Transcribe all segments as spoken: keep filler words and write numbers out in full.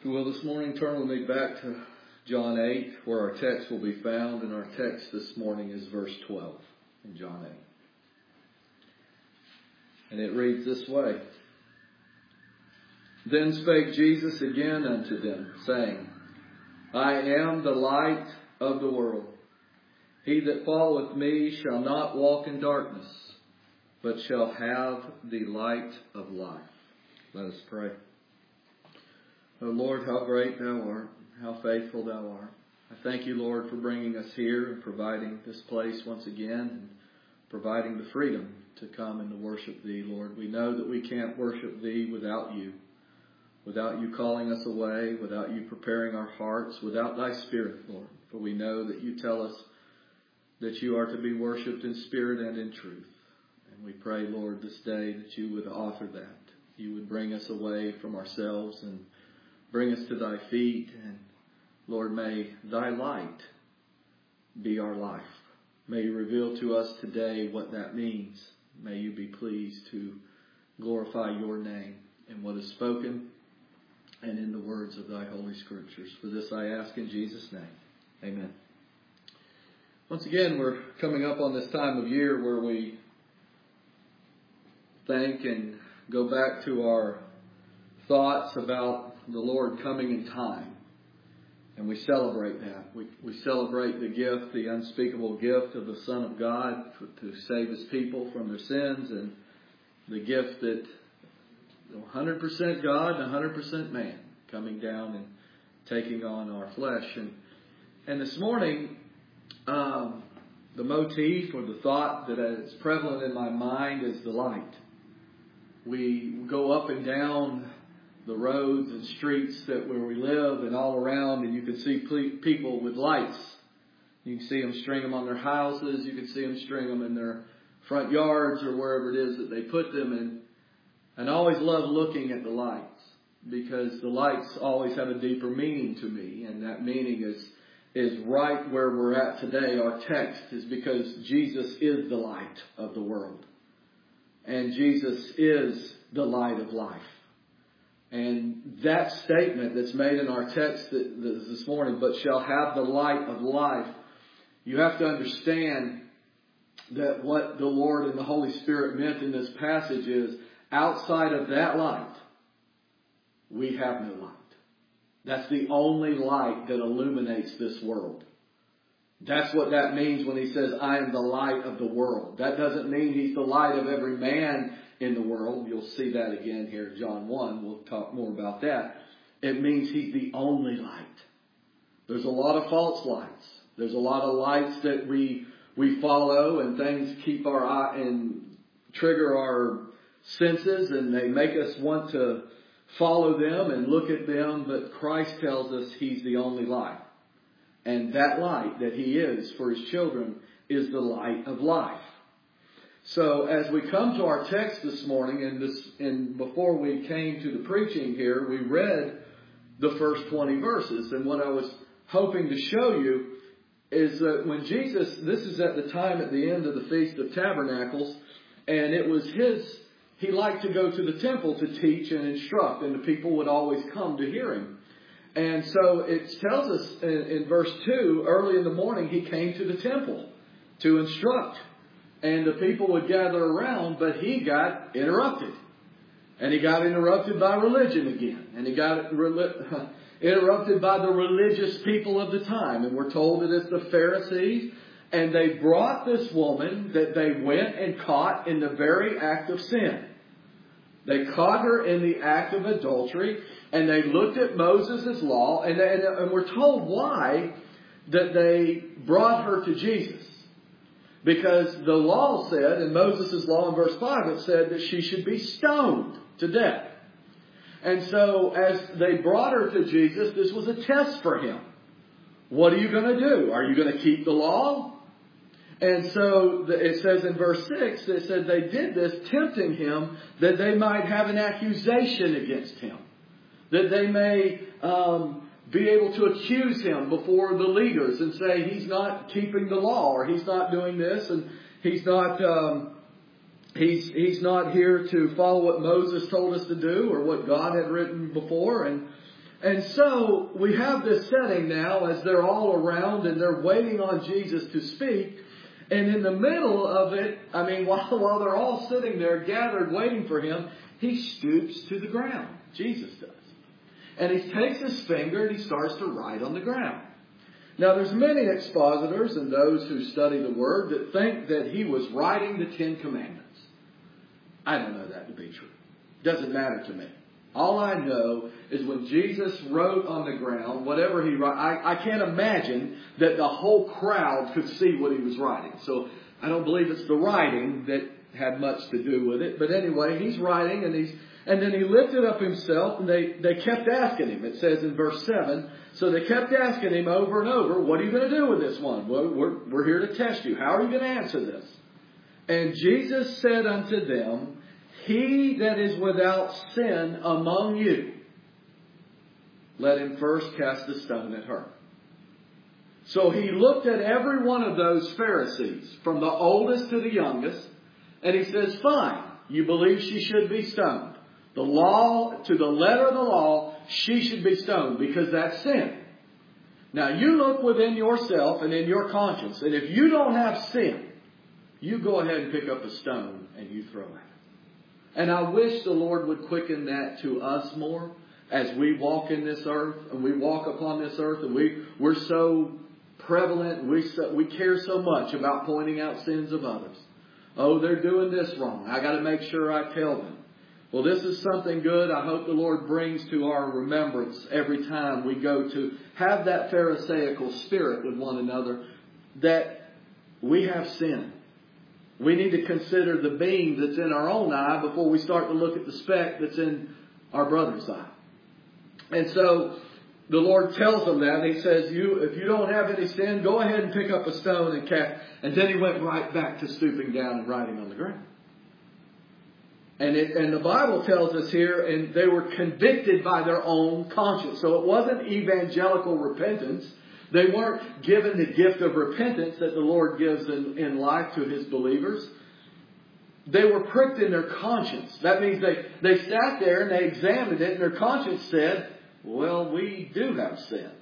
Well, this morning turn with me back to John eight, where our text will be found, and our text this morning is verse twelve in John eight. And it reads this way. Then spake Jesus again unto them, saying, I am the light of the world. He that followeth me shall not walk in darkness, but shall have the light of life. Let us pray. O Lord, how great Thou art, how faithful Thou art. I thank You, Lord, for bringing us here and providing this place once again, and providing the freedom to come and to worship Thee, Lord. We know that we can't worship Thee without You, without You calling us away, without You preparing our hearts, without Thy Spirit, Lord. For we know that You tell us that You are to be worshipped in spirit and in truth. And we pray, Lord, this day that You would author that. You would bring us away from ourselves and bring us to Thy feet, and Lord, may Thy light be our life. May You reveal to us today what that means. May You be pleased to glorify Your name in what is spoken and in the words of Thy Holy Scriptures. For this I ask in Jesus' name. Amen. Once again, we're coming up on this time of year where we think and go back to our thoughts about the Lord coming in time. And we celebrate that. We, we celebrate the gift, the unspeakable gift of the Son of God to save His people from their sins, and the gift that one hundred percent God and one hundred percent man coming down and taking on our flesh. And, and this morning, um, the motif or the thought that is prevalent in my mind is the light. We go up and down the roads and streets that where we live and all around, and you can see people with lights. You can see them string them on their houses. You can see them string them in their front yards or wherever it is that they put them in. And I always love looking at the lights, because the lights always have a deeper meaning to me, and that meaning is is right where we're at today. Our text is because Jesus is the light of the world, and Jesus is the light of life. And that statement that's made in our text this morning, but shall have the light of life, you have to understand that what the Lord and the Holy Spirit meant in this passage is, outside of that light, we have no light. That's the only light that illuminates this world. That's what that means when He says, I am the light of the world. That doesn't mean He's the light of every man in the world. You'll see that again here in John one. We'll talk more about that. It means He's the only light. There's a lot of false lights. There's a lot of lights that we we follow, and things keep our eye and trigger our senses, and they make us want to follow them and look at them. But Christ tells us He's the only light. And that light that He is for His children is the light of life. So as we come to our text this morning, and this, and before we came to the preaching here, we read the first twenty verses. And what I was hoping to show you is that when Jesus, this is at the time at the end of the Feast of Tabernacles, and it was His, He liked to go to the temple to teach and instruct, and the people would always come to hear Him. And so it tells us in, in verse two, early in the morning, He came to the temple to instruct. And the people would gather around, but He got interrupted. And He got interrupted by religion again. And He got re- interrupted by the religious people of the time. And we're told that it's the Pharisees. And they brought this woman that they went and caught in the very act of sin. They caught her in the act of adultery. And they looked at Moses' law. And, they, and we're told why that they brought her to Jesus. Because the law said, in Moses' law in verse five, it said that she should be stoned to death. And so as they brought her to Jesus, this was a test for Him. What are you going to do? Are you going to keep the law? And so it says in verse six, it said they did this tempting Him that they might have an accusation against Him. That they may um, be able to accuse Him before the leaders and say He's not keeping the law, or He's not doing this, and He's not um, he's he's not here to follow what Moses told us to do or what God had written before. And And so we have this setting now as they're all around and they're waiting on Jesus to speak. And in the middle of it, I mean, while, while they're all sitting there gathered waiting for him, he stoops to the ground. Jesus does. And he takes his finger and he starts to write on the ground. Now, there's many expositors and those who study the Word that think that he was writing the Ten Commandments. I don't know that to be true. Doesn't matter to me. All I know is when Jesus wrote on the ground, whatever he wrote, I, I can't imagine that the whole crowd could see what he was writing. So I don't believe it's the writing that had much to do with it. But anyway, he's writing and he's, and then he lifted up himself and they, they kept asking him. It says in verse seven, so they kept asking him over and over, what are you going to do with this one? Well, we're, we're here to test you. How are you going to answer this? And Jesus said unto them, he that is without sin among you, let him first cast a stone at her. So he looked at every one of those Pharisees, from the oldest to the youngest, and he says, fine, you believe she should be stoned. The law, to the letter of the law, she should be stoned because that's sin. Now you look within yourself and in your conscience, and if you don't have sin, you go ahead and pick up a stone and you throw it. And I wish the Lord would quicken that to us more as we walk in this earth and we walk upon this earth and we, we're so prevalent, we, so, we care so much about pointing out sins of others. Oh, they're doing this wrong. I got to make sure I tell them. Well, this is something good I hope the Lord brings to our remembrance every time we go to have that Pharisaical spirit with one another, that we have sin. We need to consider the beam that's in our own eye before we start to look at the speck that's in our brother's eye. And so the Lord tells them that. And he says, "You, if you don't have any sin, go ahead and pick up a stone and cast." And then he went right back to stooping down and writing on the ground. And, it, and the Bible tells us here, and they were convicted by their own conscience. So it wasn't evangelical repentance. They weren't given the gift of repentance that the Lord gives in, in life to His believers. They were pricked in their conscience. That means they, they sat there and they examined it, and their conscience said, well, we do have sin.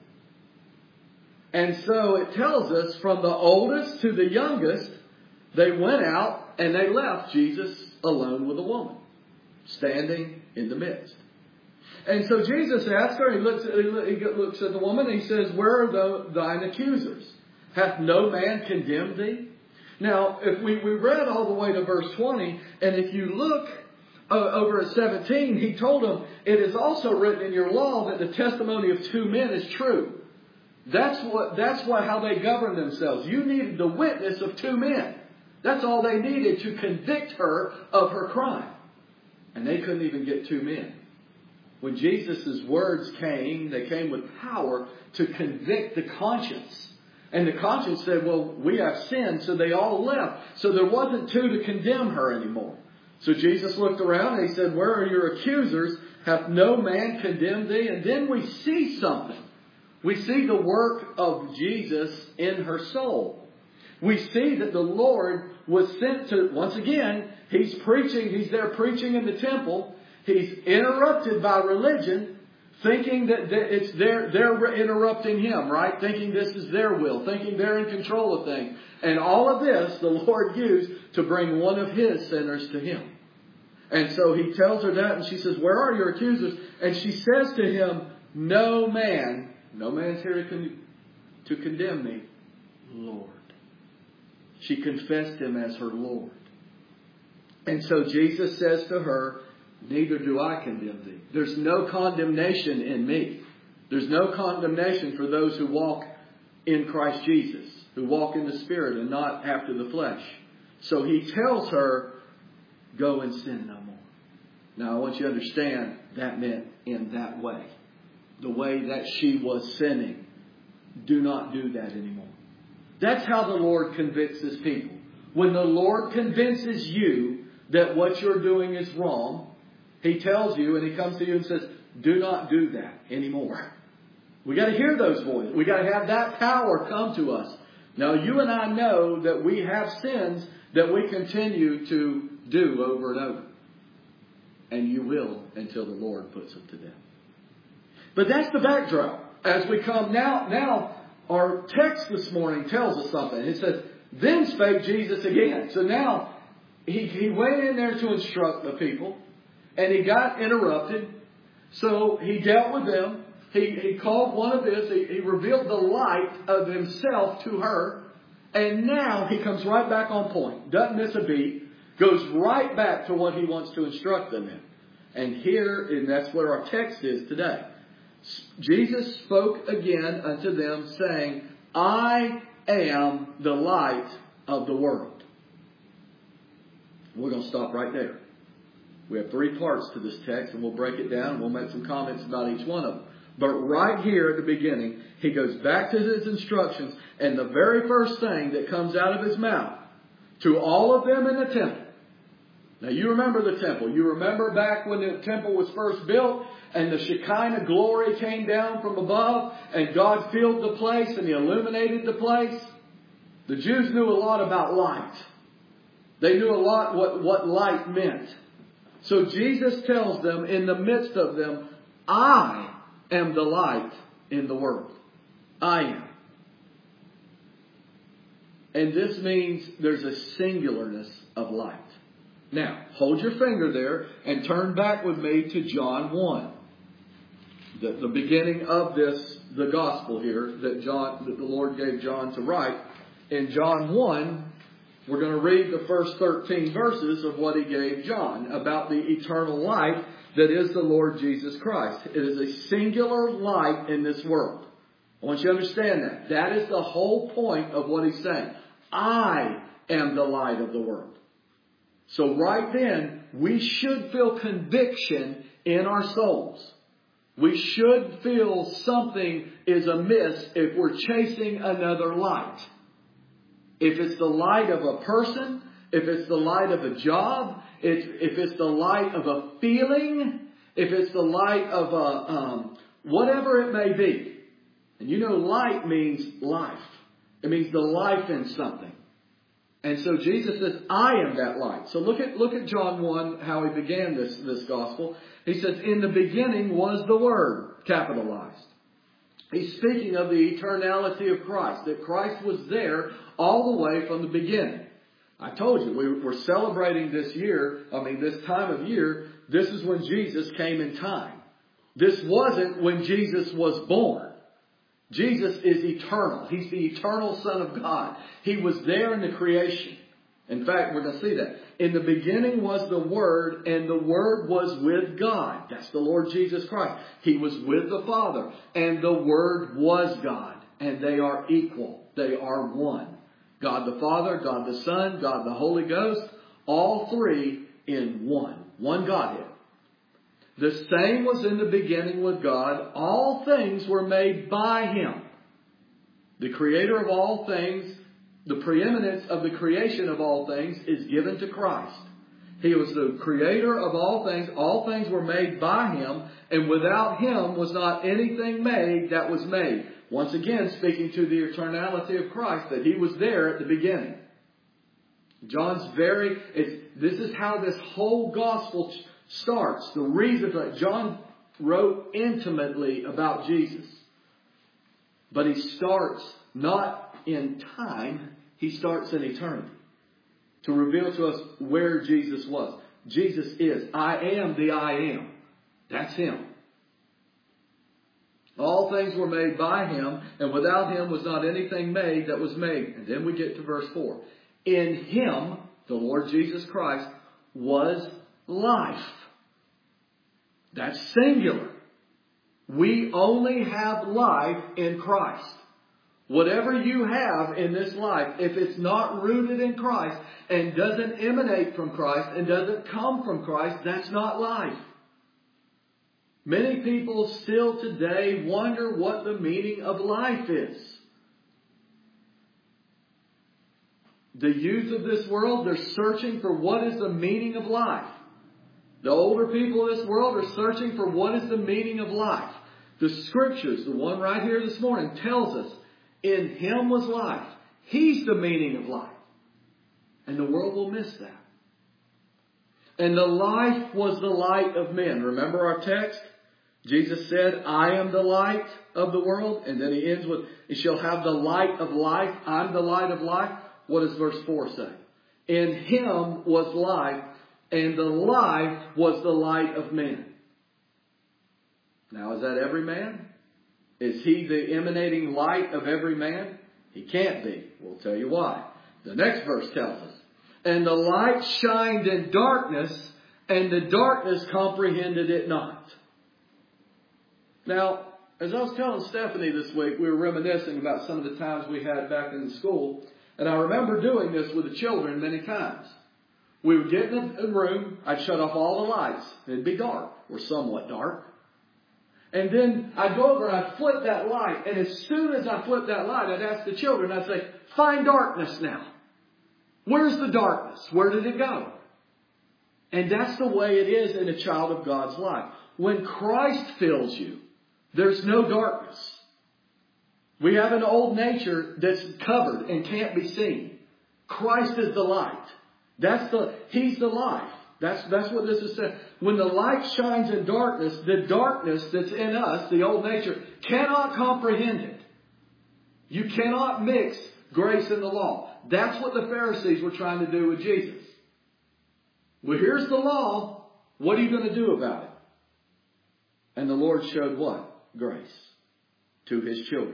And so it tells us from the oldest to the youngest, they went out and they left Jesus alone with a woman, standing in the midst. And so Jesus asks her, he looks, he looks at the woman and he says, where are the, thine accusers? Hath no man condemned thee? Now, if we, we read all the way to verse twenty, and if you look uh, over at seventeen, he told them, it is also written in your law that the testimony of two men is true. That's what, that's what, how they governed themselves. You needed the witness of two men. That's all they needed to convict her of her crime. And they couldn't even get two men. When Jesus' words came, they came with power to convict the conscience. And the conscience said, well, we have sinned, so they all left. So there wasn't two to condemn her anymore. So Jesus looked around and he said, where are your accusers? Hath no man condemned thee? And then we see something. We see the work of Jesus in her soul. We see that the Lord was sent to, once again, He's preaching, He's there preaching in the temple. He's interrupted by religion, thinking that it's their, they're interrupting Him, right? Thinking this is their will, thinking they're in control of things. And all of this the Lord used to bring one of His sinners to Him. And so He tells her that, and she says, where are your accusers? And she says to Him, no man, no man's here to, con- to condemn me, Lord. She confessed Him as her Lord. And so Jesus says to her, neither do I condemn thee. There's no condemnation in me. There's no condemnation for those who walk in Christ Jesus, who walk in the Spirit and not after the flesh. So He tells her, go and sin no more. Now I want you to understand that meant in that way. The way that she was sinning. Do not do that anymore. That's how the Lord convicts His people. When the Lord convinces you that what you're doing is wrong, He tells you and He comes to you and says, do not do that anymore. We got to hear those voices. We got to have that power come to us. Now you and I know that we have sins that we continue to do over and over. And you will until the Lord puts them to death. But that's the backdrop. As we come now, now our text this morning tells us something. It says, then spake Jesus again. So now he, he went in there to instruct the people, and he got interrupted. So he dealt with them. He, he called one of his, he, he revealed the light of himself to her. And now he comes right back on point. Doesn't miss a beat. Goes right back to what he wants to instruct them in. And here, and that's where our text is today. Jesus spoke again unto them, saying, I am the light of the world. We're going to stop right there. We have three parts to this text, and we'll break it down, and we'll make some comments about each one of them. But right here at the beginning, he goes back to his instructions, and the very first thing that comes out of his mouth to all of them in the temple. Now you remember the temple. You remember back when the temple was first built, and the Shekinah glory came down from above, and God filled the place, and He illuminated the place. The Jews knew a lot about light. They knew a lot what, what light meant. So Jesus tells them in the midst of them, I am the light in the world. I am. And this means there's a singularness of light. Now, hold your finger there and turn back with me to John one. The, the beginning of this, the gospel here that John, that the Lord gave John to write. In John one, we're going to read the first thirteen verses of what He gave John about the eternal light that is the Lord Jesus Christ. It is a singular light in this world. I want you to understand that. That is the whole point of what He's saying. I am the light of the world. So right then, we should feel conviction in our souls. We should feel something is amiss if we're chasing another light. If it's the light of a person, if it's the light of a job, if, if it's the light of a feeling, if it's the light of a um, whatever it may be. And you know, light means life. It means the life in something. And so Jesus says, I am that light. So look at look at John one, how he began this, this gospel. He says, in the beginning was the Word, capitalized. He's speaking of the eternality of Christ, that Christ was there all the way from the beginning. I told you, we, we're celebrating this year, I mean this time of year, this is when Jesus came in time. This wasn't when Jesus was born. Jesus is eternal. He's the eternal Son of God. He was there in the creation. In fact, we're going to see that. In the beginning was the Word, and the Word was with God. That's the Lord Jesus Christ. He was with the Father, and the Word was God. And they are equal. They are one. God the Father, God the Son, God the Holy Ghost, all three in one. One Godhead. The same was in the beginning with God. All things were made by Him. The Creator of all things, the preeminence of the creation of all things is given to Christ. He was the Creator of all things. All things were made by Him. And without Him was not anything made that was made. Once again, speaking to the eternality of Christ, that He was there at the beginning. John's very, it's, this is how this whole gospel starts. The reason that John wrote intimately about Jesus. But he starts not in time, he starts in eternity. To reveal to us where Jesus was. Jesus is. I am the I am. That's Him. All things were made by Him, and without Him was not anything made that was made. And then we get to verse four. In Him, the Lord Jesus Christ, was life. That's singular. We only have life in Christ. Whatever you have in this life, if it's not rooted in Christ and doesn't emanate from Christ and doesn't come from Christ, that's not life. Many people still today wonder what the meaning of life is. The youth of this world, they're searching for what is the meaning of life. The older people of this world are searching for what is the meaning of life. The Scriptures, the one right here this morning, tells us, in Him was life. He's the meaning of life. And the world will miss that. And the life was the light of men. Remember our text? Jesus said, I am the light of the world. And then he ends with, you shall have the light of life. I'm the light of life. What does verse four say? In him was life, and the life was the light of men. Now, is that every man? Is he the emanating light of every man? He can't be. We'll tell you why. The next verse tells us, and the light shined in darkness, and the darkness comprehended it not. Now, as I was telling Stephanie this week, we were reminiscing about some of the times we had back in the school. And I remember doing this with the children many times. We would get in a room. I'd shut off all the lights. It'd be dark, or somewhat dark. And then I'd go over and I'd flip that light. And as soon as I flipped that light, I'd ask the children, I'd say, find darkness now. Where's the darkness? Where did it go? And that's the way it is in a child of God's life. When Christ fills you, there's no darkness. We have an old nature that's covered and can't be seen. Christ is the light. That's the, He's the life. That's, that's what this is saying. When the light shines in darkness, the darkness that's in us, the old nature, cannot comprehend it. You cannot mix grace and the law. That's what the Pharisees were trying to do with Jesus. Well, here's the law. What are you going to do about it? And the Lord showed what? Grace to His children.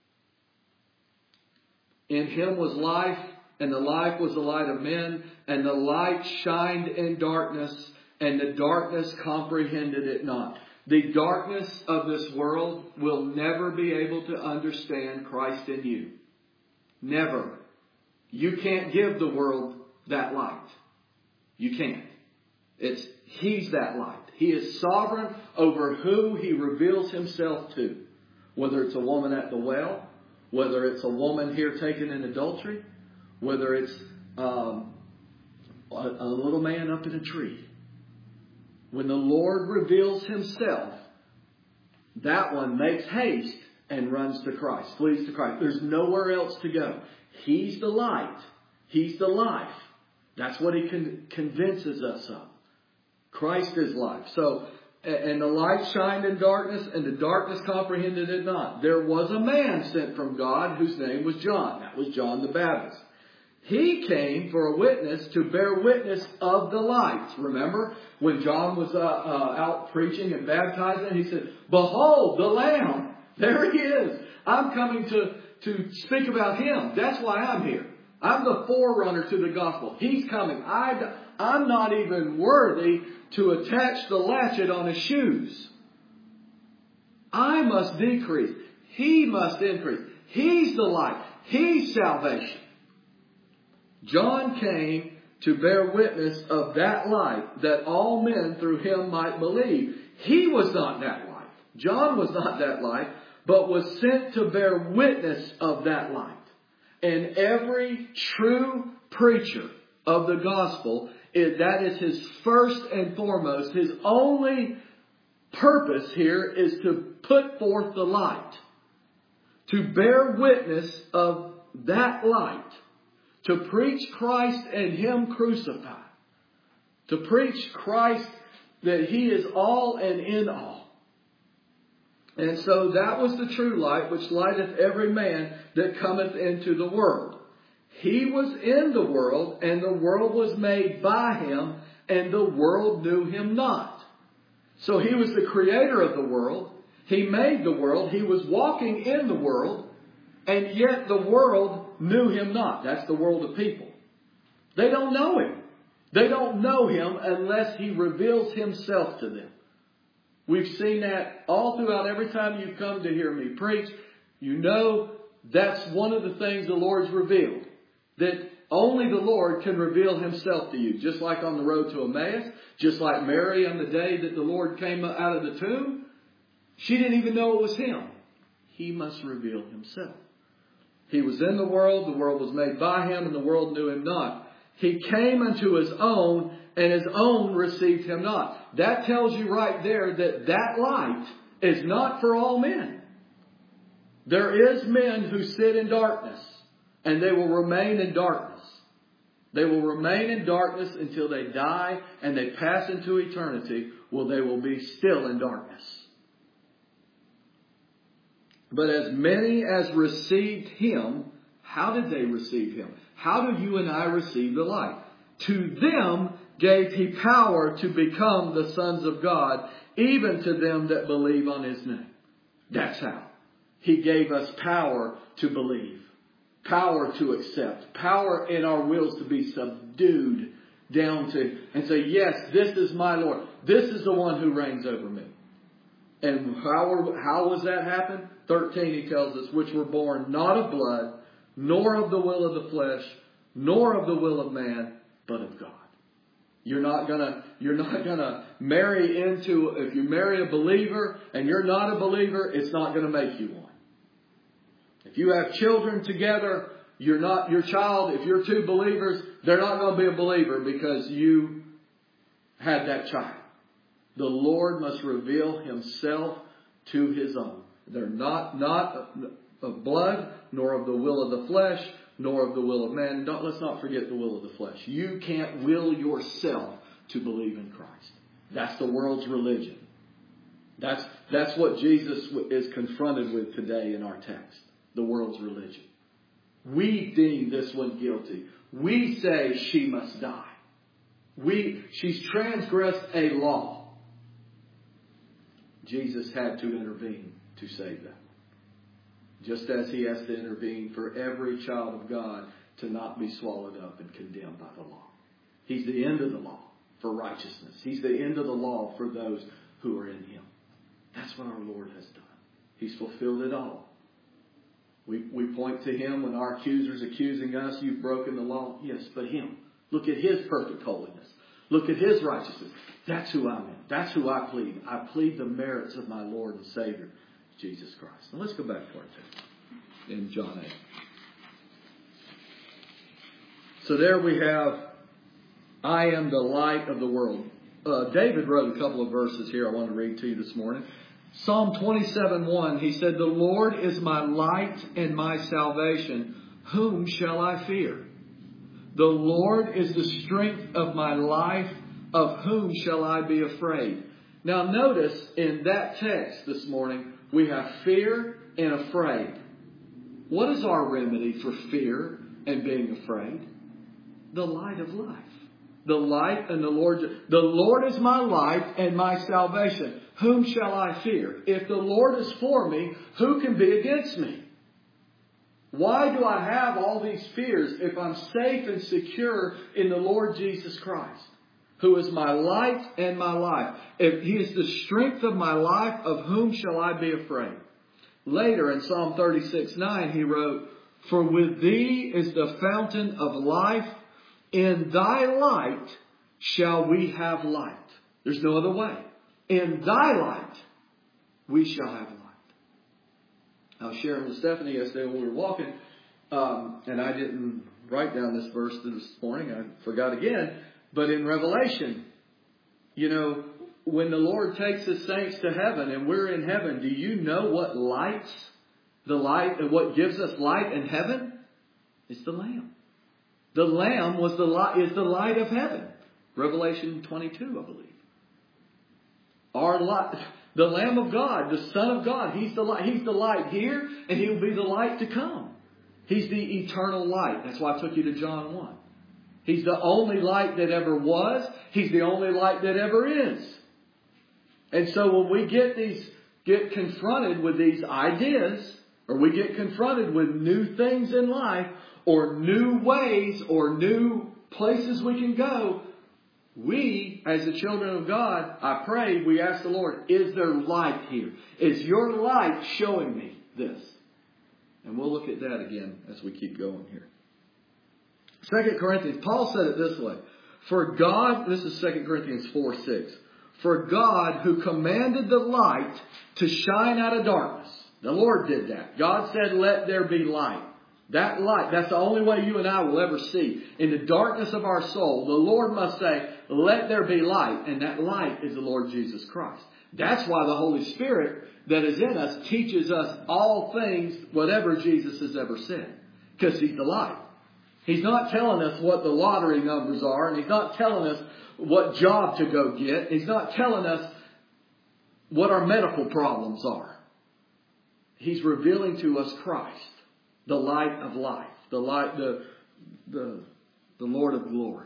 In Him was life, and the life was the light of men, and the light shined in darkness, and the darkness comprehended it not. The darkness of this world will never be able to understand Christ in you. Never. You can't give the world that light. You can't. It's He's that light. He is sovereign over who He reveals Himself to. Whether it's a woman at the well, whether it's a woman here taken in adultery, whether it's um, a, a little man up in a tree. When the Lord reveals Himself, that one makes haste and runs to Christ, flees to Christ. There's nowhere else to go. He's the light. He's the life. That's what He con- convinces us of. Christ is life. So, and the light shined in darkness, and the darkness comprehended it not. There was a man sent from God whose name was John. That was John the Baptist. He came for a witness to bear witness of the light. Remember when John was uh, uh, out preaching and baptizing, he said, behold, the Lamb. There He is. I'm coming to, to speak about Him. That's why I'm here. I'm the forerunner to the gospel. He's coming. I, I'm not even worthy to attach the latchet on His shoes. I must decrease. He must increase. He's the light. He's salvation. John came to bear witness of that light, that all men through Him might believe. He was not that light. John was not that light, but was sent to bear witness of that light. And every true preacher of the gospel, that is his first and foremost, his only purpose here is to put forth the light. To bear witness of that light. To preach Christ and Him crucified. To preach Christ that He is all and in all. And so that was the true light which lighteth every man that cometh into the world. He was in the world, and the world was made by Him, and the world knew Him not. So He was the creator of the world. He made the world. He was walking in the world, and yet the world knew Him not. That's the world of people. They don't know Him. They don't know Him unless He reveals Himself to them. We've seen that all throughout. Every time you come to hear me preach, you know that's one of the things the Lord's revealed. That only the Lord can reveal Himself to you. Just like on the road to Emmaus. Just like Mary on the day that the Lord came out of the tomb. She didn't even know it was Him. He must reveal Himself. He was in the world. The world was made by Him, and the world knew Him not. He came unto His own, and His own received Him not. That tells you right there that that light is not for all men. There is men who sit in darkness, and they will remain in darkness. They will remain in darkness until they die and they pass into eternity, where they will be still in darkness. But as many as received Him, how did they receive Him? How do you and I receive the light? To them gave He power to become the sons of God, even to them that believe on His name. That's how. He gave us power to believe. Power to accept. Power in our wills to be subdued down to and say, yes, this is my Lord. This is the one who reigns over me. And how, how was that happen? thirteen, he tells us, which were born not of blood, nor of the will of the flesh, nor of the will of man, but of God. You're not gonna, you're not gonna marry into, if you marry a believer and you're not a believer, it's not gonna make you one. If you have children together, you're not, your child, if you're two believers, they're not gonna be a believer because you had that child. The Lord must reveal Himself to His own. They're not, not of blood, nor of the will of the flesh, nor of the will of man. Don't, let's not forget the will of the flesh. You can't will yourself to believe in Christ. That's the world's religion. That's, that's what Jesus is confronted with today in our text. The world's religion. We deem this one guilty. We say she must die. We, she's transgressed a law. Jesus had to intervene to save them. Just as He has to intervene for every child of God to not be swallowed up and condemned by the law. He's the end of the law for righteousness. He's the end of the law for those who are in Him. That's what our Lord has done. He's fulfilled it all. We, we point to Him when our accuser's accusing us, you've broken the law. Yes, but Him. Look at His perfect holiness. Look at His righteousness. That's who I'm in. That's who I plead. I plead the merits of my Lord and Savior, Jesus Christ. Now let's go back to our text in John eight. So there we have, I am the light of the world. Uh, David wrote a couple of verses here I want to read to you this morning. Psalm twenty-seven one, he said, the Lord is my light and my salvation. Whom shall I fear? The Lord is the strength of my life. Of whom shall I be afraid? Now notice in that text this morning, we have fear and afraid. What is our remedy for fear and being afraid? The light of life. The light and the Lord. The Lord is my light and my salvation. Whom shall I fear? If the Lord is for me, who can be against me? Why do I have all these fears if I'm safe and secure in the Lord Jesus Christ, who is my light and my life? If He is the strength of my life, of whom shall I be afraid? Later in Psalm thirty-six nine, he wrote, for with Thee is the fountain of life. In Thy light shall we have light. There's no other way. In Thy light we shall have light. I was sharing with Stephanie yesterday when we were walking, um, and I didn't write down this verse this morning. I forgot again. But in Revelation, you know, when the Lord takes His saints to heaven and we're in heaven, do you know what lights the light and what gives us light in heaven? It's the Lamb. The Lamb was the light, is the light of heaven. Revelation twenty-two, I believe. Our light, the Lamb of God, the Son of God, He's the light. He's the light here, and He will be the light to come. He's the eternal light. That's why I took you to John one. He's the only light that ever was. He's the only light that ever is. And so when we get these, get confronted with these ideas, or we get confronted with new things in life, or new ways, or new places we can go, we, as the children of God, I pray, we ask the Lord, is there light here? Is your light showing me this? And we'll look at that again as we keep going here. Second Corinthians, Paul said it this way. For God, this is Second Corinthians four six. For God, who commanded the light to shine out of darkness. The Lord did that. God said, let there be light. That light, that's the only way you and I will ever see. In the darkness of our soul, the Lord must say, let there be light. And that light is the Lord Jesus Christ. That's why the Holy Spirit that is in us teaches us all things, whatever Jesus has ever said. Because He's the light. He's not telling us what the lottery numbers are, and He's not telling us what job to go get. He's not telling us what our medical problems are. He's revealing to us Christ, the light of life, the light, the, the, the Lord of glory.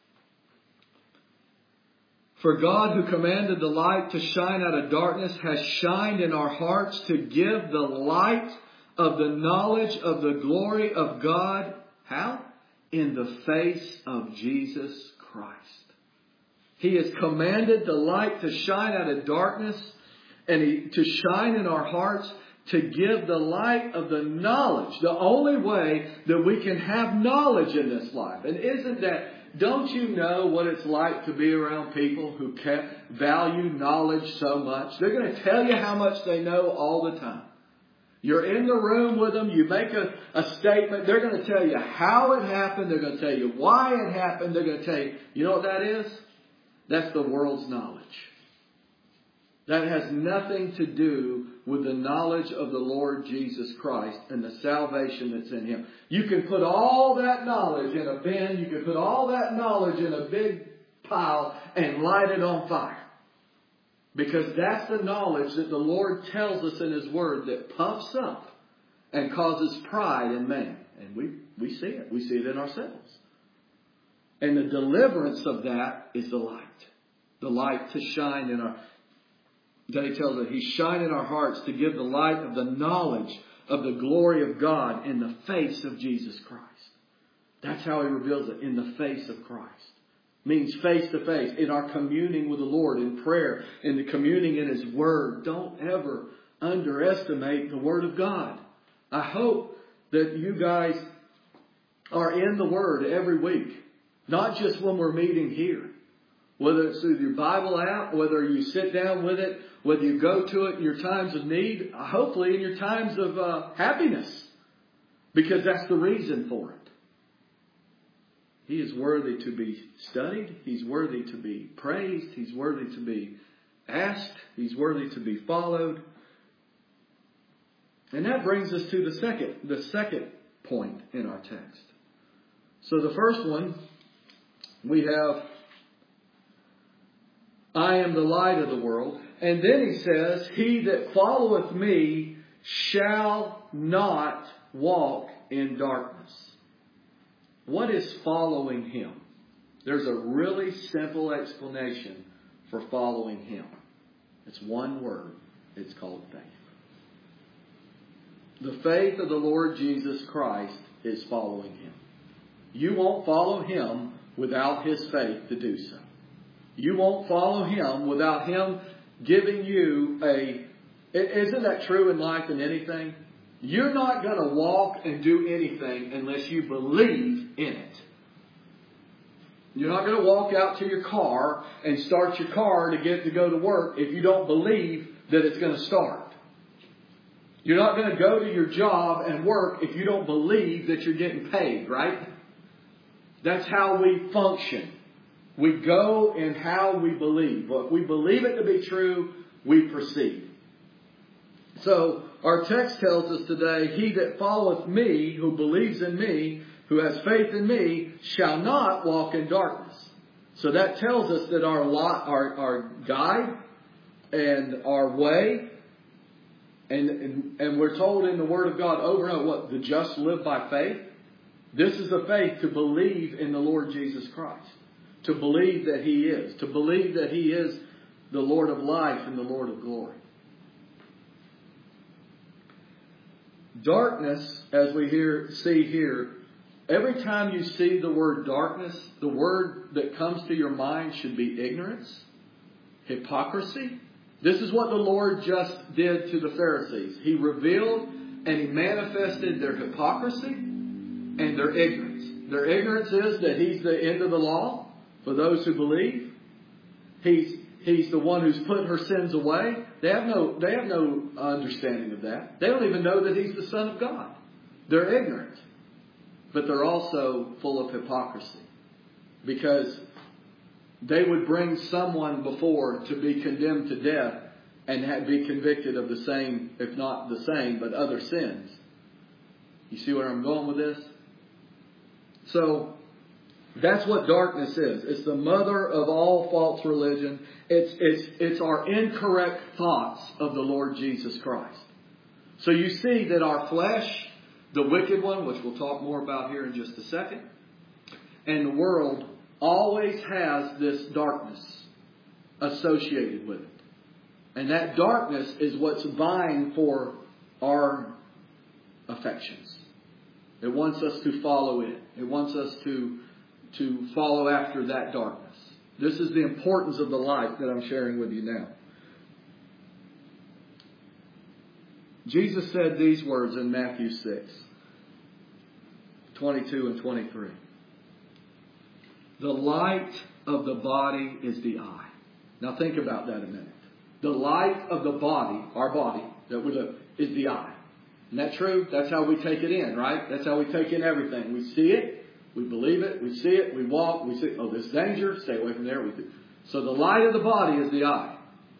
For God, who commanded the light to shine out of darkness, has shined in our hearts to give the light of the knowledge of the glory of God. How? In the face of Jesus Christ. He has commanded the light to shine out of darkness and he, to shine in our hearts to give the light of the knowledge. The only way that we can have knowledge in this life. And isn't that, don't you know what it's like to be around people who value knowledge so much? They're going to tell you how much they know all the time. You're in the room with them, you make a, a statement, they're going to tell you how it happened, they're going to tell you why it happened, they're going to tell you, you know what that is? That's the world's knowledge. That has nothing to do with the knowledge of the Lord Jesus Christ and the salvation that's in Him. You can put all that knowledge in a bin, you can put all that knowledge in a big pile and light it on fire. Because that's the knowledge that the Lord tells us in His Word that puffs up and causes pride in man. And we, we see it. We see it in ourselves. And the deliverance of that is the light. The light to shine in our... Then He tells us He's shining in our hearts to give the light of the knowledge of the glory of God in the face of Jesus Christ. That's how He reveals it, in the face of Christ. Means face to face, in our communing with the Lord, in prayer, in the communing in His Word. Don't ever underestimate the Word of God. I hope that you guys are in the Word every week. Not just when we're meeting here. Whether it's through your Bible app, whether you sit down with it, whether you go to it in your times of need, hopefully in your times of uh, happiness. Because that's the reason for it. He is worthy to be studied. He's worthy to be praised. He's worthy to be asked. He's worthy to be followed. And that brings us to the second, the second point in our text. So the first one, we have, I am the light of the world. And then he says, he that followeth me shall not walk in darkness. What is following Him? There's a really simple explanation for following Him. It's one word. It's called faith. The faith of the Lord Jesus Christ is following Him. You won't follow Him without His faith to do so. You won't follow Him without Him giving you a... Isn't that true in life and anything? You're not going to walk and do anything unless you believe in it. You're not going to walk out to your car and start your car to get to go to work if you don't believe that it's going to start. You're not going to go to your job and work if you don't believe that you're getting paid, right? That's how we function. We go in how we believe. Well, if we believe it to be true, we proceed. So, our text tells us today, he that followeth me, who believes in me, who has faith in me, shall not walk in darkness. So that tells us that our lot, our, our guide and our way, and, and, and we're told in the Word of God over and over, what, the just live by faith. This is a faith to believe in the Lord Jesus Christ. To believe that He is. To believe that He is the Lord of life and the Lord of glory. Darkness, as we hear, see here, every time you see the word darkness, the word that comes to your mind should be ignorance, hypocrisy. This is what the Lord just did to the Pharisees. He revealed and He manifested their hypocrisy and their ignorance. Their ignorance is that He's the end of the law for those who believe. He's He's the one who's put her sins away. They have no, they have no understanding of that. They don't even know that He's the Son of God. They're ignorant. But they're also full of hypocrisy. Because they would bring someone before to be condemned to death and be convicted of the same, if not the same, but other sins. You see where I'm going with this? So, that's what darkness is. It's the mother of all false religion. It's, it's, it's our incorrect thoughts of the Lord Jesus Christ. So you see that our flesh, the wicked one, which we'll talk more about here in just a second, and the world always has this darkness associated with it. And that darkness is what's vying for our affections. It wants us to follow it. It wants us to, to follow after that darkness. This is the importance of the light that I'm sharing with you now. Jesus said these words in Matthew six, twenty-two and twenty-three. The light of the body is the eye. Now think about that a minute. The light of the body, our body, that we live, is the eye. Isn't that true? That's how we take it in, right? That's how we take in everything. We see it, we believe it, we see it, we walk, we see, oh, there's danger, stay away from there. We do. So the light of the body is the eye.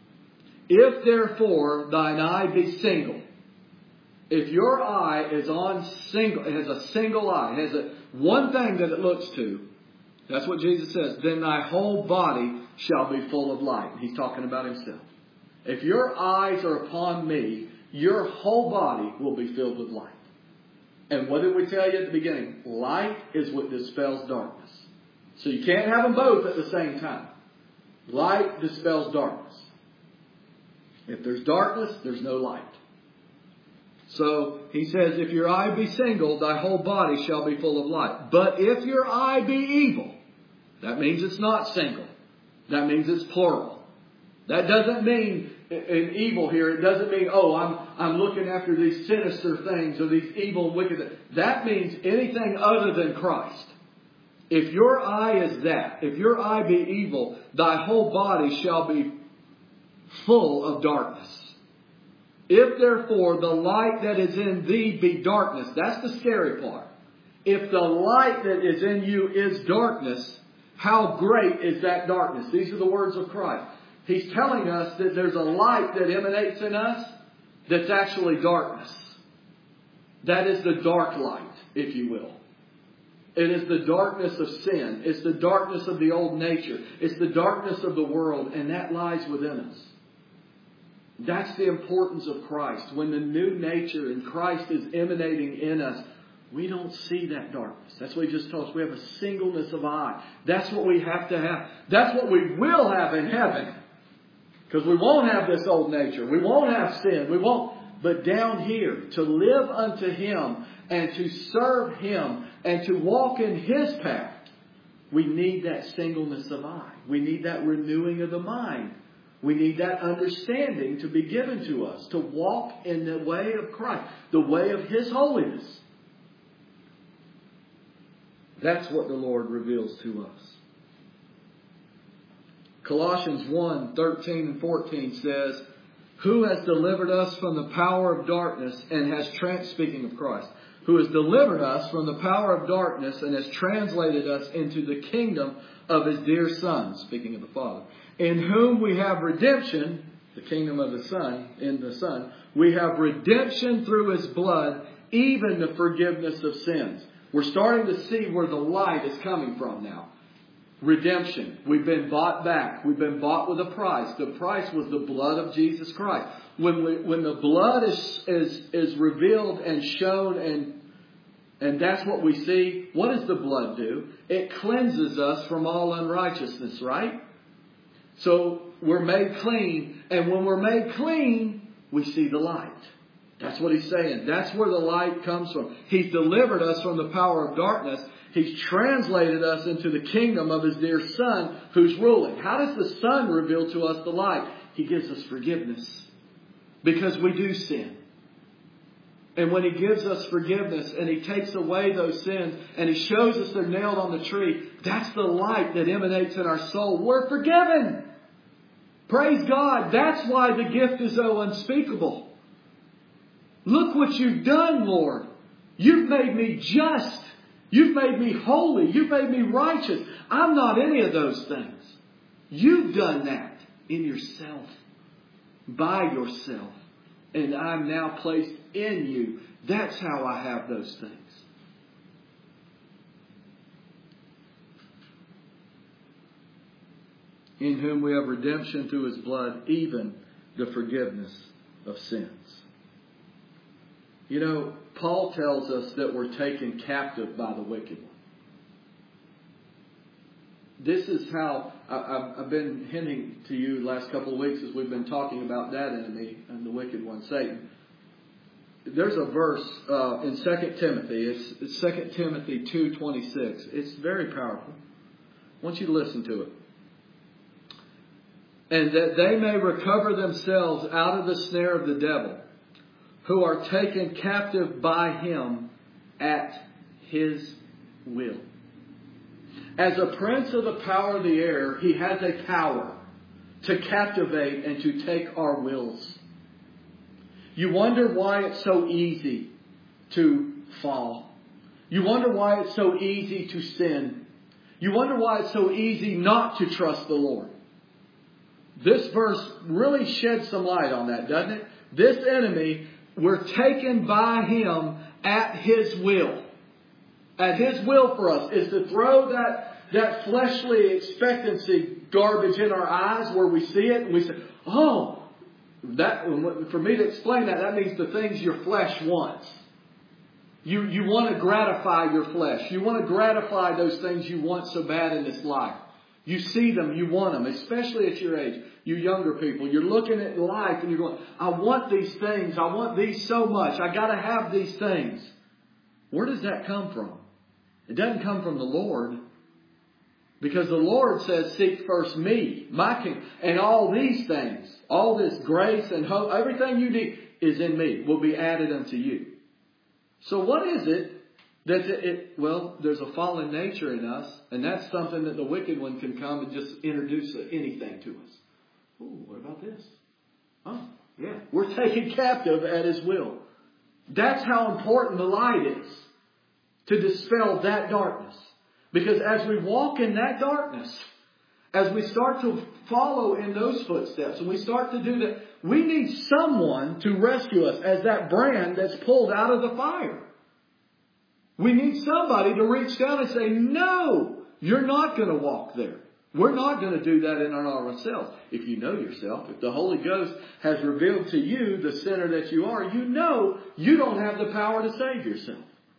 If therefore thine eye be single, if your eye is on single, it has a single eye, it has a, one thing that it looks to, that's what Jesus says, then thy whole body shall be full of light. He's talking about himself. If your eyes are upon me, your whole body will be filled with light. And what did we tell you at the beginning? Light is what dispels darkness. So you can't have them both at the same time. Light dispels darkness. If there's darkness, there's no light. So he says, if your eye be single, thy whole body shall be full of light. But if your eye be evil, that means it's not single. That means it's plural. That doesn't mean in evil here. It doesn't mean, oh, I'm I'm looking after these sinister things or these evil and wicked things. That means anything other than Christ. If your eye is that, if your eye be evil, thy whole body shall be full of darkness. If therefore the light that is in thee be darkness, that's the scary part. If the light that is in you is darkness, how great is that darkness? These are the words of Christ. He's telling us that there's a light that emanates in us that's actually darkness. That is the dark light, if you will. It is the darkness of sin. It's the darkness of the old nature. It's the darkness of the world, and that lies within us. That's the importance of Christ. When the new nature in Christ is emanating in us, we don't see that darkness. That's what he just told us. We have a singleness of eye. That's what we have to have. That's what we will have in heaven. Because we won't have this old nature. We won't have sin. We won't. But down here, to live unto Him and to serve Him and to walk in His path, we need that singleness of eye. We need that renewing of the mind. We need that understanding to be given to us, to walk in the way of Christ, the way of His holiness. That's what the Lord reveals to us. Colossians one, thirteen and fourteen says, who has delivered us from the power of darkness and has, trans- speaking of Christ, who has delivered us from the power of darkness and has translated us into the kingdom of His dear Son, speaking of the Father, in whom we have redemption, the kingdom of the Son, in the Son, we have redemption through His blood, even the forgiveness of sins. We're starting to see where the light is coming from now. Redemption. We've been bought back. We've been bought with a price. The price was the blood of Jesus Christ. When we, when the blood is, is, is revealed and shown and, and that's what we see, what does the blood do? It cleanses us from all unrighteousness, right? So we're made clean. And when we're made clean, we see the light. That's what he's saying. That's where the light comes from. He's delivered us from the power of darkness. He's translated us into the kingdom of His dear Son who's ruling. How does the Son reveal to us the light? He gives us forgiveness. Because we do sin. And when He gives us forgiveness and He takes away those sins and He shows us they're nailed on the tree, that's the light that emanates in our soul. We're forgiven. Praise God. That's why the gift is so unspeakable. Look what you've done, Lord. You've made me just. You've made me holy. You've made me righteous. I'm not any of those things. You've done that in yourself, by yourself. And I'm now placed in you. That's how I have those things. In whom we have redemption through His blood, even the forgiveness of sins. You know, Paul tells us that we're taken captive by the wicked one. This is how I, I've been hinting to you the last couple of weeks as we've been talking about that enemy and the wicked one, Satan. There's a verse uh, in Second Timothy. It's, it's Second Timothy two twenty-six. It's very powerful. I want you to listen to it. And that they may recover themselves out of the snare of the devil, who are taken captive by him at his will. As a prince of the power of the air, he has a power to captivate and to take our wills. You wonder why it's so easy to fall. You wonder why it's so easy to sin. You wonder why it's so easy not to trust the Lord. This verse really sheds some light on that, doesn't it? This enemy, we're taken by him at his will. At his will for us is to throw that, that fleshly expectancy garbage in our eyes where we see it and we say, oh, that, for me to explain that, that means the things your flesh wants. You, you want to gratify your flesh. You want to gratify those things you want so bad in this life. You see them, you want them, especially at your age. You younger people, you're looking at life and you're going, I want these things. I want these so much. I got to have these things. Where does that come from? It doesn't come from the Lord. Because the Lord says, seek first me, my kingdom, and all these things, all this grace and hope, everything you need is in me, will be added unto you. So what is it that it, it, well, there's a fallen nature in us, and that's something that the wicked one can come and just introduce anything to us. Ooh, what about this? Oh, yeah. We're taken captive at his will. That's how important the light is, to dispel that darkness. Because as we walk in that darkness, as we start to follow in those footsteps, and we start to do that, we need someone to rescue us as that brand that's pulled out of the fire. We need somebody to reach down and say, no, you're not going to walk there. We're not going to do that in and of ourselves. If you know yourself, if the Holy Ghost has revealed to you the sinner that you are, you know you don't have the power to save yourself.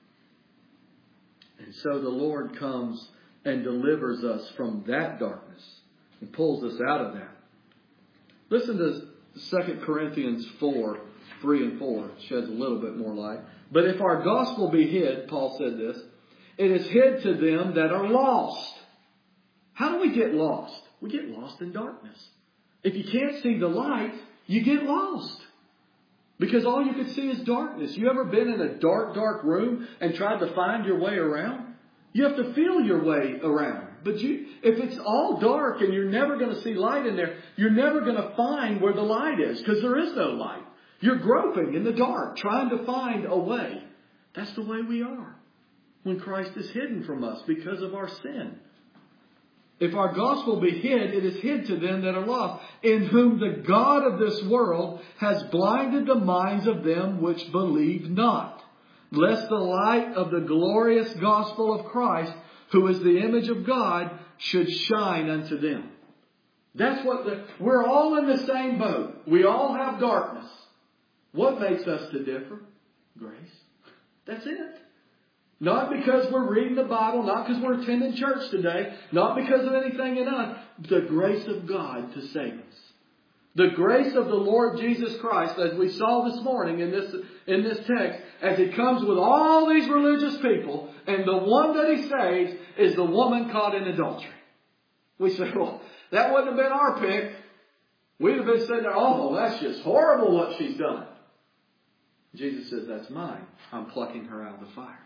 And so the Lord comes and delivers us from that darkness and pulls us out of that. Listen to Second Corinthians four, three and four. It sheds a little bit more light. But if our gospel be hid, Paul said this, it is hid to them that are lost. How do we get lost? We get lost in darkness. If you can't see the light, you get lost. Because all you can see is darkness. You ever been in a dark, dark room and tried to find your way around? You have to feel your way around. But you, if it's all dark and you're never going to see light in there, you're never going to find where the light is because there is no light. You're groping in the dark, trying to find a way. That's the way we are when Christ is hidden from us because of our sin. If our gospel be hid, it is hid to them that are lost, in whom the God of this world has blinded the minds of them which believe not, lest the light of the glorious gospel of Christ, who is the image of God, should shine unto them. That's what the, we're all in the same boat. We all have darkness. What makes us to differ? Grace. That's it. Not because we're reading the Bible, not because we're attending church today, not because of anything in us. The grace of God to save us. The grace of the Lord Jesus Christ, as we saw this morning in this, in this text, as He comes with all these religious people, and the one that He saves is the woman caught in adultery. We say, well, that wouldn't have been our pick. We'd have been sitting there, oh, that's just horrible what she's done. Jesus says, that's mine. I'm plucking her out of the fire.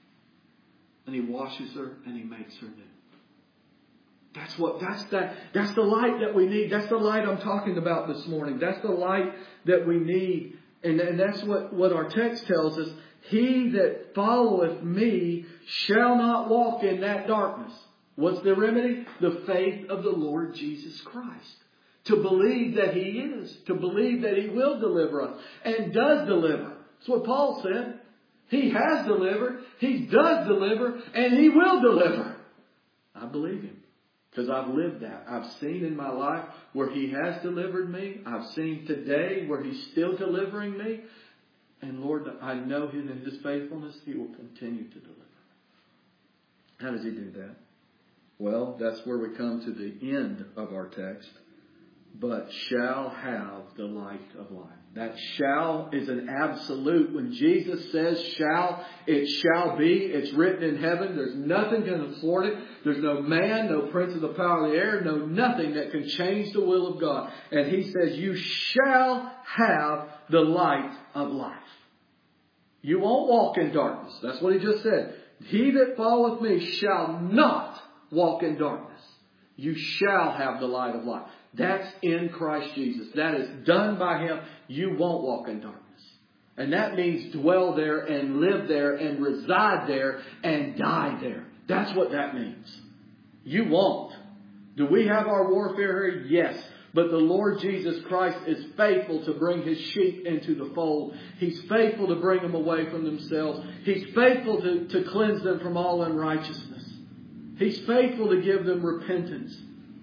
And He washes her and He makes her new. That's what, that's that, that's the light that we need. That's the light I'm talking about this morning. That's the light that we need. And, and that's what, what our text tells us. He that followeth me shall not walk in that darkness. What's the remedy? The faith of the Lord Jesus Christ. To believe that He is. To believe that He will deliver us. And does deliver. That's what Paul said. He has delivered. He does deliver. And He will deliver. I believe Him. Because I've lived that. I've seen in my life where He has delivered me. I've seen today where He's still delivering me. And Lord, I know Him in His faithfulness, He will continue to deliver. How does He do that? Well, that's where we come to the end of our text. But shall have the light of life. That shall is an absolute. When Jesus says shall, it shall be. It's written in heaven. There's nothing going to thwart it. There's no man, no prince of the power of the air, no nothing that can change the will of God. And He says, you shall have the light of life. You won't walk in darkness. That's what He just said. He that followeth me shall not walk in darkness. You shall have the light of life. That's in Christ Jesus. That is done by Him. You won't walk in darkness. And that means dwell there and live there and reside there and die there. That's what that means. You won't. Do we have our warfare here? Yes. But the Lord Jesus Christ is faithful to bring His sheep into the fold. He's faithful to bring them away from themselves. He's faithful to, to cleanse them from all unrighteousness. He's faithful to give them repentance.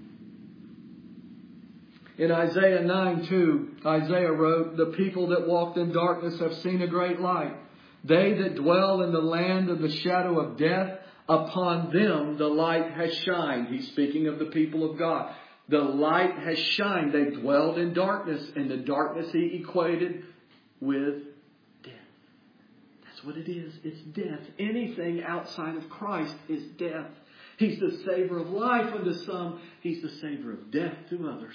In Isaiah nine two, Isaiah wrote, the people that walked in darkness have seen a great light. They that dwell in the land of the shadow of death, upon them the light has shined. He's speaking of the people of God. The light has shined. They dwelled in darkness, and the darkness He equated with death. That's what it is. It's death. Anything outside of Christ is death. He's the savior of life unto some. He's the savior of death to others.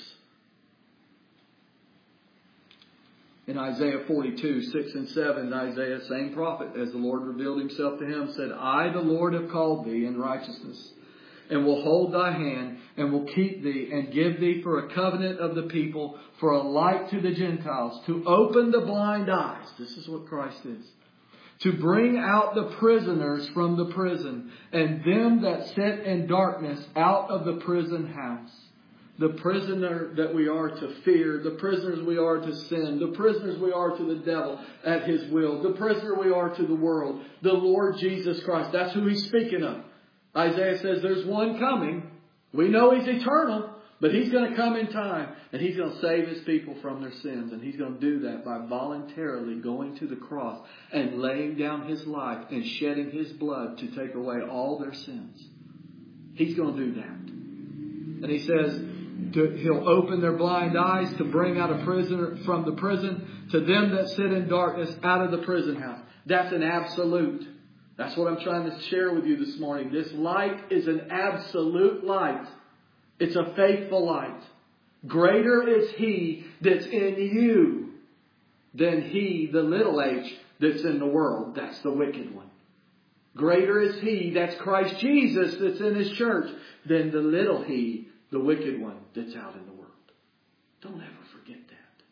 In Isaiah forty-two, six and seven, Isaiah, same prophet, as the Lord revealed Himself to him, said, I, the Lord, have called thee in righteousness, and will hold thy hand, and will keep thee, and give thee for a covenant of the people, for a light to the Gentiles, to open the blind eyes. This is what Christ is. To bring out the prisoners from the prison, and them that sit in darkness out of the prison house. The prisoner that we are to fear, the prisoners we are to sin, the prisoners we are to the devil at his will, the prisoner we are to the world, the Lord Jesus Christ. That's who He's speaking of. Isaiah says there's one coming. We know He's eternal, but He's going to come in time, and He's going to save His people from their sins. And He's going to do that by voluntarily going to the cross and laying down His life and shedding His blood to take away all their sins. He's going to do that. And He says, To, He'll open their blind eyes to bring out a prisoner from the prison, to them that sit in darkness out of the prison house. That's an absolute. That's what I'm trying to share with you this morning. This light is an absolute light. It's a faithful light. Greater is He that's in you than he, the little h, that's in the world. That's the wicked one. Greater is He, that's Christ Jesus, that's in His church, than the little he, the wicked one that's out in the world. Don't ever forget that.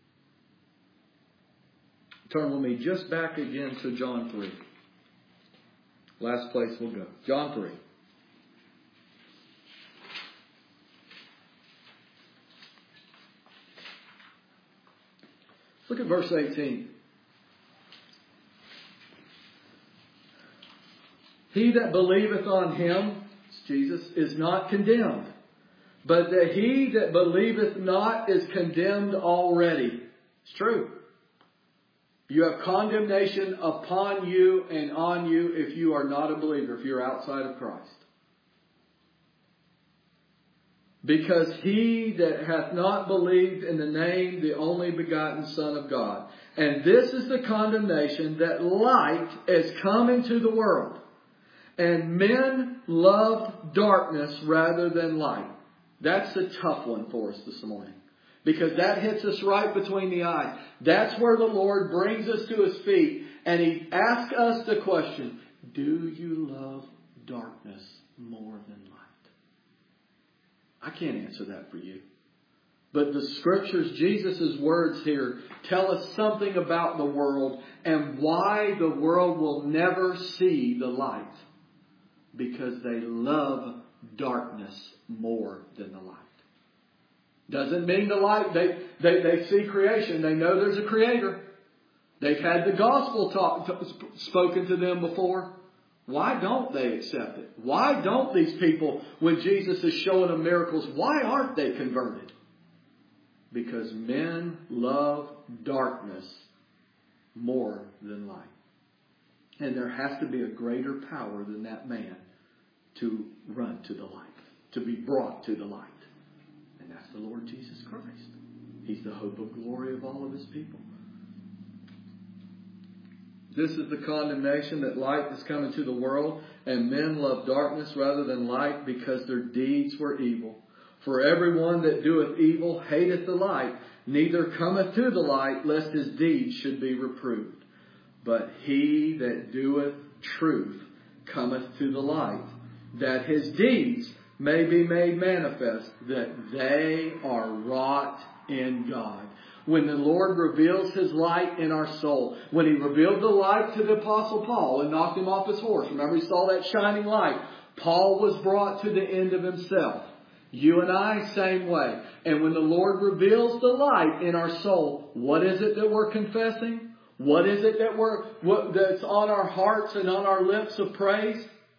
Turn with me just back again to John three. Last place we'll go. John three. Look at verse eighteen. He that believeth on Him, Jesus, is not condemned. But that he that believeth not is condemned already. It's true. You have condemnation upon you and on you if you are not a believer, if you're outside of Christ. Because he that hath not believed in the name, the only begotten Son of God. And this is the condemnation, that light is come into the world. And men loved darkness rather than light. That's a tough one for us this morning. Because that hits us right between the eyes. That's where the Lord brings us to His feet. And He asks us the question, do you love darkness more than light? I can't answer that for you. But the Scriptures, Jesus' words here, tell us something about the world and why the world will never see the light. Because they love darkness more than the light. Doesn't mean the light. They, they, they see creation. They know there's a Creator. They've had the gospel talk, t- spoken to them before. Why don't they accept it? Why don't these people, when Jesus is showing them miracles, why aren't they converted? Because men love darkness more than light. And there has to be a greater power than that man to run to the light, to be brought to the light. And that's the Lord Jesus Christ. He's the hope of glory of all of His people. This is the condemnation, that light is come into the world, and men love darkness rather than light, because their deeds were evil. For everyone that doeth evil hateth the light, neither cometh to the light, lest his deeds should be reproved. But he that doeth truth cometh to the light, that his deeds may be made manifest, that they are wrought in God. When the Lord reveals His light in our soul, when He revealed the light to the Apostle Paul and knocked him off his horse, remember he saw that shining light. Paul was brought to the end of himself. You and I, same way. And when the Lord reveals the light in our soul, what is it that we're confessing? What is it that we're what, that's on our hearts and on our lips of praise?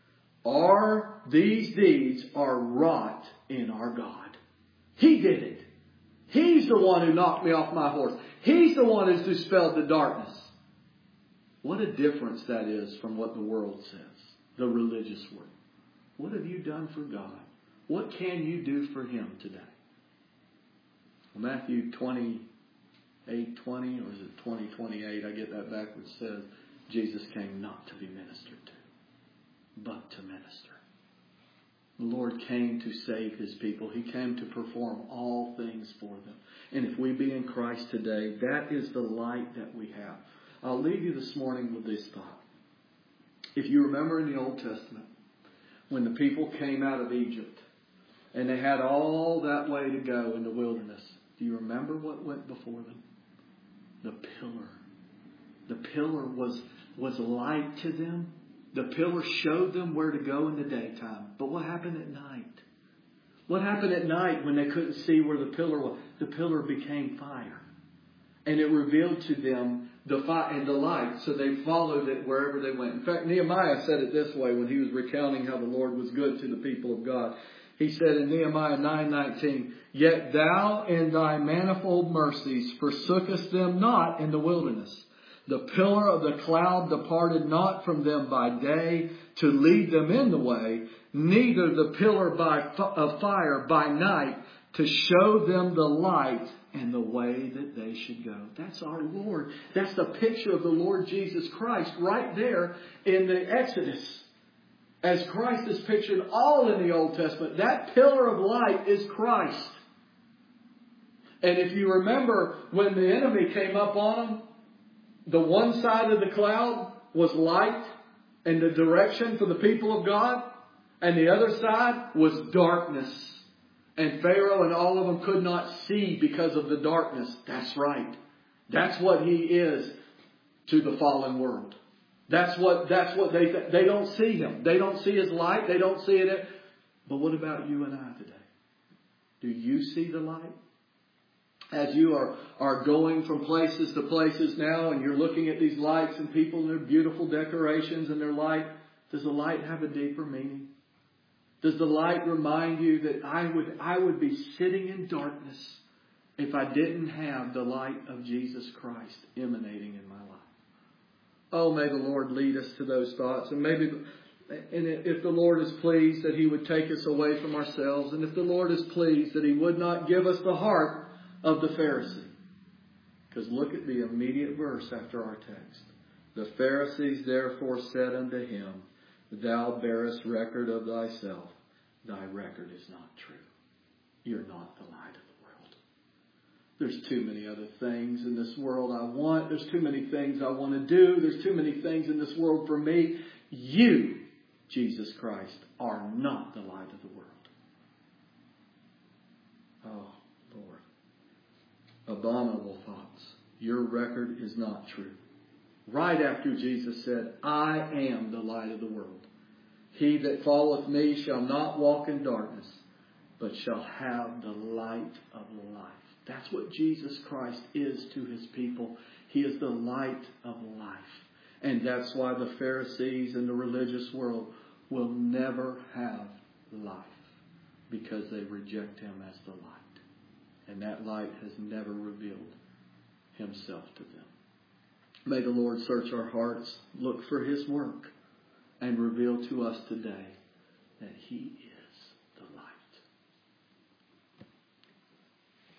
Are these deeds are wrought in our God. He did it. He's the one who knocked me off my horse. He's the one who's dispelled the darkness. What a difference that is from what the world says, the religious world. What have you done for God? What can you do for Him today? Matthew twenty-eight twenty, or is it twenty twenty-eight? I get that backwards. Says Jesus came not to be ministered to, but to minister. The Lord came to save His people. He came to perform all things for them. And if we be in Christ today, that is the light that we have. I'll leave you this morning with this thought. If you remember in the Old Testament, when the people came out of Egypt, and they had all that way to go in the wilderness, do you remember what went before them? The pillar. The pillar was, was light to them. The pillar showed them where to go in the daytime. But what happened at night? What happened at night when they couldn't see where the pillar was? The pillar became fire. And it revealed to them the fire and the light. So they followed it wherever they went. In fact, Nehemiah said it this way when he was recounting how the Lord was good to the people of God. He said in Nehemiah nine nineteen, "Yet thou in thy manifold mercies forsookest them not in the wilderness. The pillar of the cloud departed not from them by day to lead them in the way, neither the pillar by of fire by night to show them the light and the way that they should go." That's our Lord. That's the picture of the Lord Jesus Christ right there in the Exodus. As Christ is pictured all in the Old Testament, that pillar of light is Christ. And if you remember when the enemy came up on them, the one side of the cloud was light and the direction for the people of God. And the other side was darkness. And Pharaoh and all of them could not see because of the darkness. That's right. That's what he is to the fallen world. That's what, that's what they, they don't see him. They don't see his light. They don't see it. But what about you and I today? Do you see the light? As you are, are going from places to places now and you're looking at these lights and people and their beautiful decorations and their light, does the light have a deeper meaning? Does the light remind you that I would, I would be sitting in darkness if I didn't have the light of Jesus Christ emanating in my life? Oh, may the Lord lead us to those thoughts. And maybe, and if the Lord is pleased that He would take us away from ourselves, and if the Lord is pleased that He would not give us the heart of the Pharisee. Because look at the immediate verse after our text. "The Pharisees therefore said unto him, Thou bearest record of thyself. Thy record is not true. You're not the light of the world. There's too many other things in this world I want. There's too many things I want to do. There's too many things in this world for me. You, Jesus Christ, are not the light of the world." Oh, Lord. Abominable thoughts. Your record is not true. Right after Jesus said, "I am the light of the world. He that followeth me shall not walk in darkness, but shall have the light of life." That's what Jesus Christ is to His people. He is the light of life. And that's why the Pharisees and the religious world will never have life, because they reject Him as the light. And that light has never revealed Himself to them. May the Lord search our hearts, look for His work, and reveal to us today that He is.